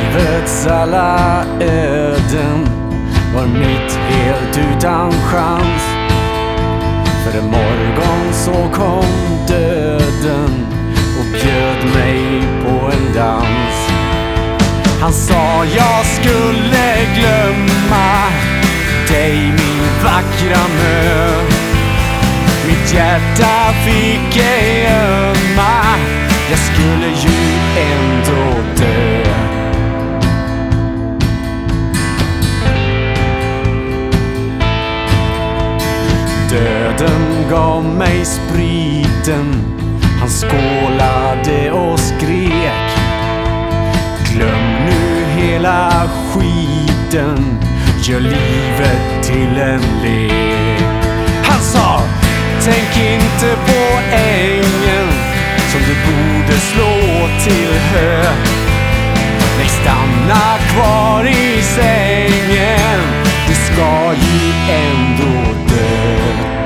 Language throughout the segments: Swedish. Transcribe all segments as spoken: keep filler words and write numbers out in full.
livets alla öden var mitt helt utan chans. För en morgon så kom döden och bjöd mig på en dans. Han sa jag skulle glömma dig, min vackra mö. Mitt hjärta fick ej ömma, jag skulle ju ändå dö. Döden gav mig spriten, han skålade och skrek: glöm nu hela skiten, gör livet till en lek. Han sa, tänk inte på ängen som du borde slå till hö. Nej, stanna kvar i sängen, du ska ju ändå dö.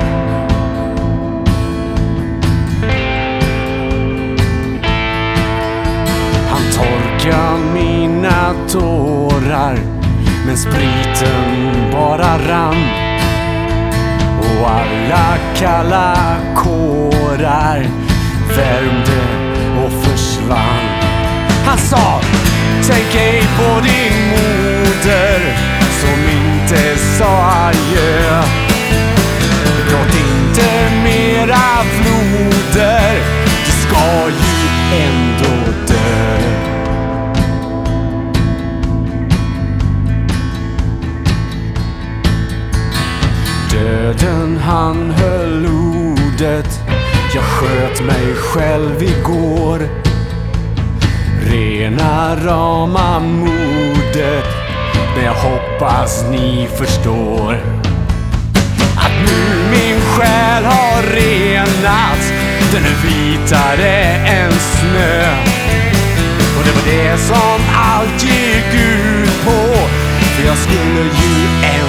Han torkade mina tårar, men spriten bara rann. Och alla kalla kårar värmde och försvann. Han sa, tänk ej på din moder som inte sa adjö. Gråt inte mera floder, du ska ju ändå dö. Döden han höll ordet, jag sköt mig själv igår. Rena rama modet, men jag hoppas ni förstår att nu min själ har renats, den är vitare än snö. Och det var det som allt gick ut på, för jag skulle ju ändå